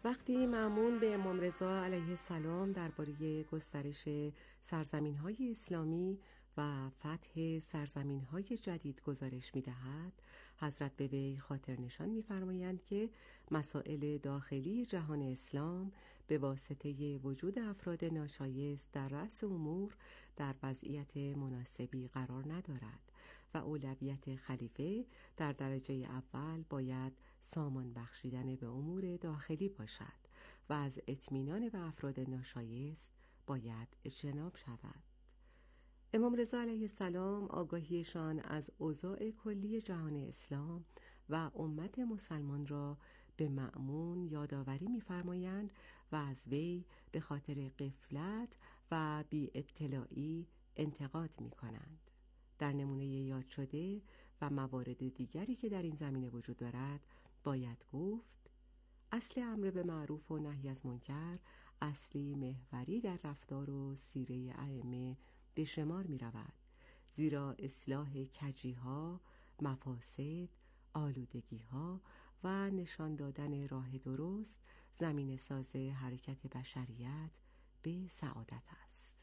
وقتی مأمون به امام رضا علیه السلام درباره گسترش سرزمین‌های اسلامی و فتح سرزمین‌های جدید گزارش می‌دهد، حضرت به وی خاطر نشان می‌فرمایند که مسائل داخلی جهان اسلام به واسطه وجود افراد ناشایست در رأس امور در وضعیت مناسبی قرار ندارد و اولویت خلیفه در درجه اول باید سامان بخشیدن به امور داخلی باشد و از اطمینان به افراد ناشایست باید اجتناب شود. امام رضا علیه السلام آگاهیشان از اوضاع کلی جهان اسلام و امت مسلمان را به مأمون یادآوری می‌فرمایند و از وی به خاطر غفلت و بی اطلاعی انتقاد می‌کنند. در نمونه یاد شده و موارد دیگری که در این زمینه وجود دارد باید گفت اصل امر به معروف و نهی از منکر اصلی محوری در رفتار و سیره ائمه به شمار می رود، زیرا اصلاح کجی‌ها، مفاسد، آلودگی‌ها و نشان دادن راه درست زمین ساز حرکت بشریت به سعادت است.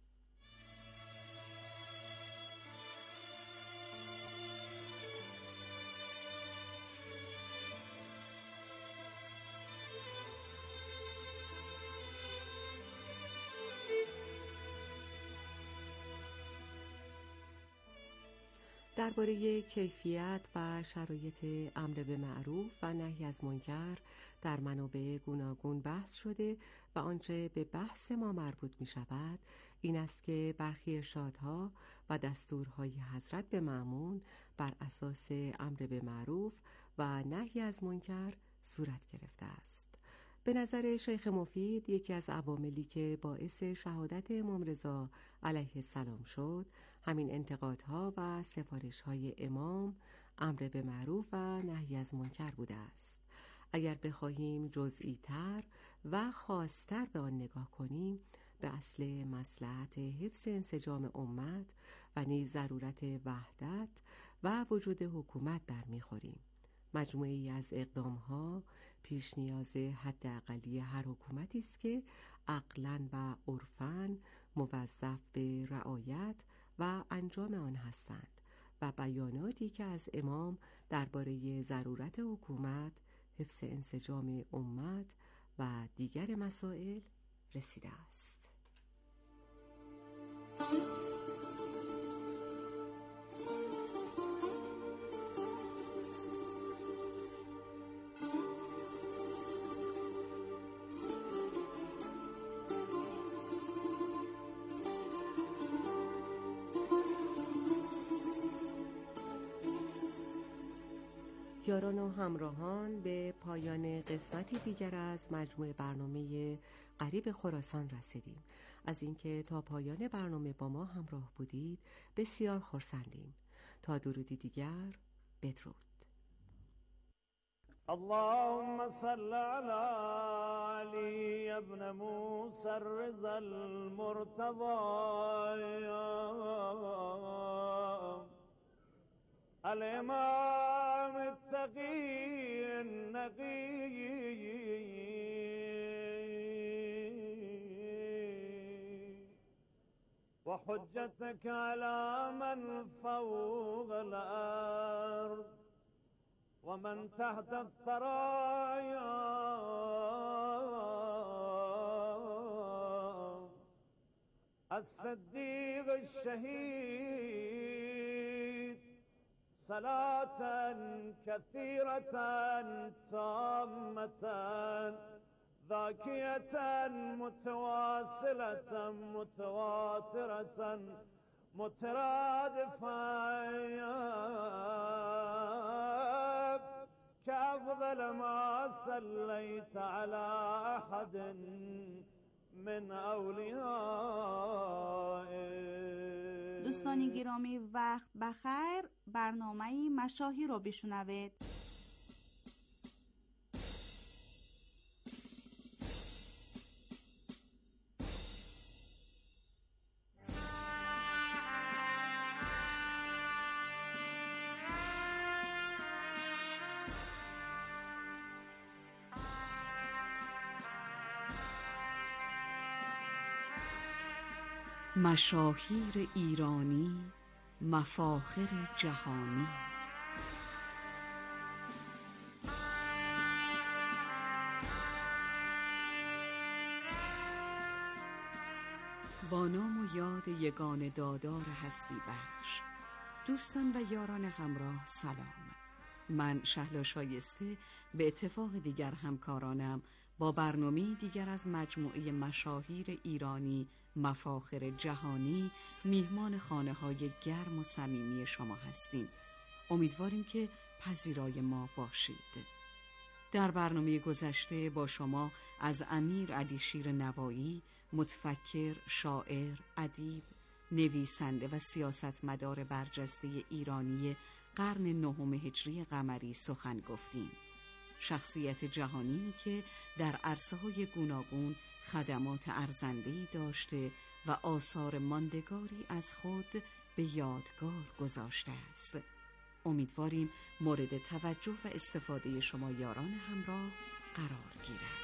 درباره کیفیت و شرایط امر به معروف و نهی از منکر در منابع گوناگون بحث شده و آنچه به بحث ما مربوط می شود این است که برخی ارشادها و دستورهای حضرت به مأمون بر اساس امر به معروف و نهی از منکر صورت گرفته است. به نظر شیخ مفید یکی از عواملی که باعث شهادت امام رضا علیه السلام شد همین انتقادها و سفارش‌های امام امر به معروف و نهی از منکر بوده است. اگر بخواهیم جزئی تر و خاص‌تر به آن نگاه کنیم به اصل مصلحت حفظ انسجام امت و نیز ضرورت وحدت و وجود حکومت برمیخوریم. مجموعه‌ای از اقدام‌ها پیش نیاز حداقلی هر حکومتی است که عقلاً و عرفاً موظف به رعایت و انجام آن هستند و بیاناتی که از امام درباره ضرورت حکومت، حفظ انسجام امت و دیگر مسائل رسیده است. یاران و همراهان، به پایان قسمتی دیگر از مجموعه برنامه غریب خراسان رسیدیم. از اینکه تا پایان برنامه با ما همراه بودید بسیار خرسندیم. تا درودی دیگر، بدرود. اللهم صل على علي ابن موسى الرضا المرتضى الإمام التقي النقي وحجتك على من فوق الأرض ومن تحت الثرايا الصديق الشهيد صلاة كثيرة تامة ذاكية متواصلة متواترة مترادفة كأفضل ما صليت على أحد من أوليائك. دوستان گرامی، وقت بخیر. برنامه مشاهیر رو بشنوید. مشاهیر ایرانی، مفاخر جهانی. با نام و یاد یگان دادار هستی بخش، دوستان و یاران همراه سلام. من شهلا شایسته به اتفاق دیگر همکارانم با برنامه دیگر از مجموعه مشاهیر ایرانی، مفاخر جهانی میهمان خانه‌های گرم و صمیمی شما هستیم. امیدواریم که پذیرای ما باشید. در برنامه گذشته با شما از امیر علیشیر نوایی، متفکر، شاعر، ادیب، نویسنده و سیاستمدار برجسته ایرانی قرن نهم هجری قمری سخن گفتیم. شخصیت جهانی که در عرصه‌های گوناگون خدمات ارزنده‌ای داشته و آثار ماندگاری از خود به یادگار گذاشته است. امیدواریم مورد توجه و استفاده شما یاران همراه قرار گیرد.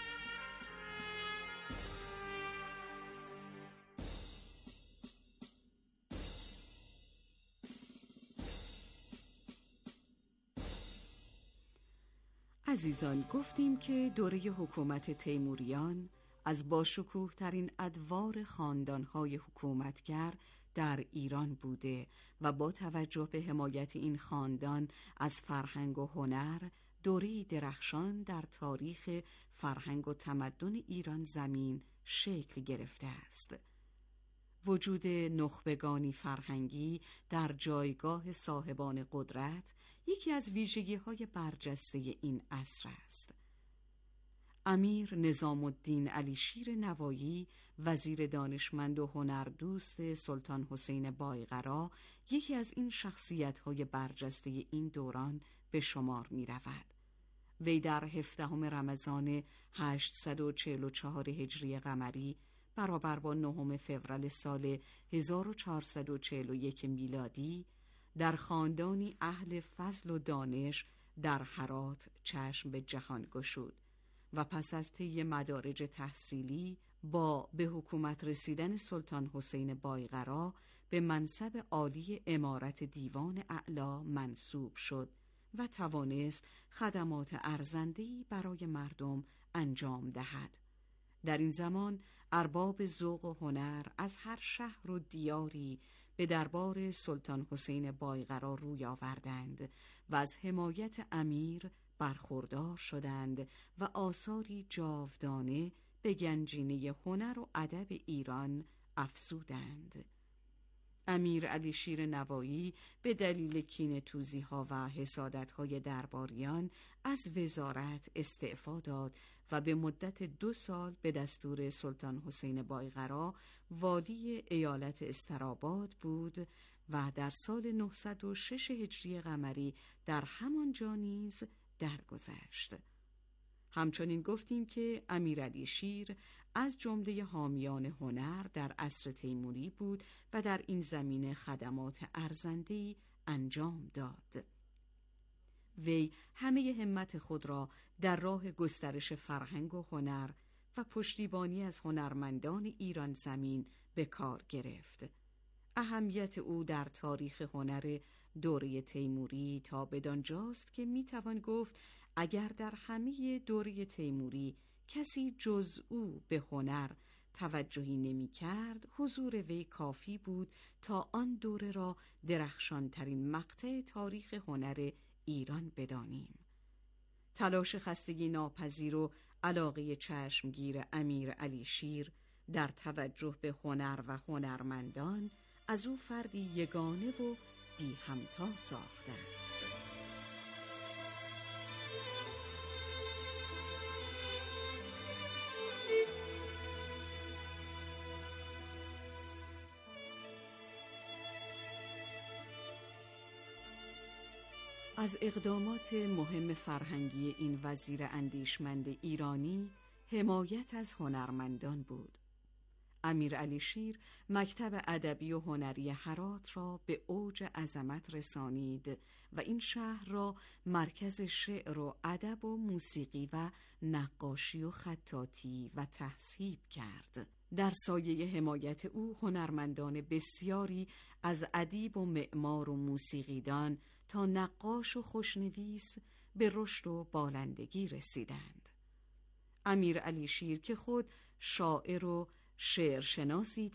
عزیزان، گفتیم که دوره حکومت تیموریان از باشکوه ترین ادوار خاندان‌های حکومتگر در ایران بوده و با توجه به حمایت این خاندان از فرهنگ و هنر، دوره‌ای درخشان در تاریخ فرهنگ و تمدن ایران زمین شکل گرفته است. وجود نخبگانی فرهنگی در جایگاه صاحبان قدرت یکی از ویژگی‌های برجسته این عصر است. امیر نظام الدین علیشیر نوایی، وزیر دانشمند و هنردوست سلطان حسین بایقرا، یکی از این شخصیت‌های برجسته این دوران به شمار می‌رود. وی در 17 رمضان 844 هجری قمری برابر با 9 فوریه سال 1441 میلادی در خاندانی اهل فضل و دانش در هرات چشم به جهان گشود و پس از طی مدارج تحصیلی با به حکومت رسیدن سلطان حسین بایقرا به منصب عالی امارت دیوان اعلی منصوب شد و توانست خدمات ارزنده‌ای برای مردم انجام دهد. در این زمان ارباب ذوق و هنر از هر شهر و دیاری به دربار سلطان حسین بایقرا روی آوردند و از حمایت امیر برخوردار شدند و آثاری جاودانه به گنجینه هنر و ادب ایران افزودند. امیر علیشیر نوایی به دلیل کینه‌توزی‌ها و حسادت‌های درباریان از وزارت استعفا داد و به مدت 2 سال به دستور سلطان حسین بایقرا والی ایالت استراباد بود و در سال 906 هجری قمری در همانجا نیز درگذشت. همچنین گفتیم که امیر علیشیر از جمله حامیان هنر در عصر تیموری بود و در این زمینه خدمات ارزنده‌ای انجام داد. وی همه همت خود را در راه گسترش فرهنگ و هنر و پشتیبانی از هنرمندان ایران زمین به کار گرفت. اهمیت او در تاریخ هنر دوره تیموری تا بدانجاست که میتوان گفت اگر در همه دوره تیموری کسی جز او به هنر توجهی نمی کرد، حضور وی کافی بود تا آن دوره را درخشانترین مقطع تاریخ هنر ایران بدانیم. تلاش خستگی ناپذیر و علاقه چشمگیر امیر علیشیر در توجه به هنر و هنرمندان از او فردی یگانه و بی همتا ساخته است. از اقدامات مهم فرهنگی این وزیر اندیشمند ایرانی حمایت از هنرمندان بود. امیر علیشیر مکتب ادبی و هنری هرات را به اوج عظمت رسانید و این شهر را مرکز شعر و ادب و موسیقی و نقاشی و خطاطی و تحصیب کرد. در سایه حمایت او هنرمندان بسیاری از ادیب و معمار و موسیقیدان تا نقاش و خوشنویس به رشد و بالندگی رسیدند. امیر علی شیر که خود شاعر و شعرشناسی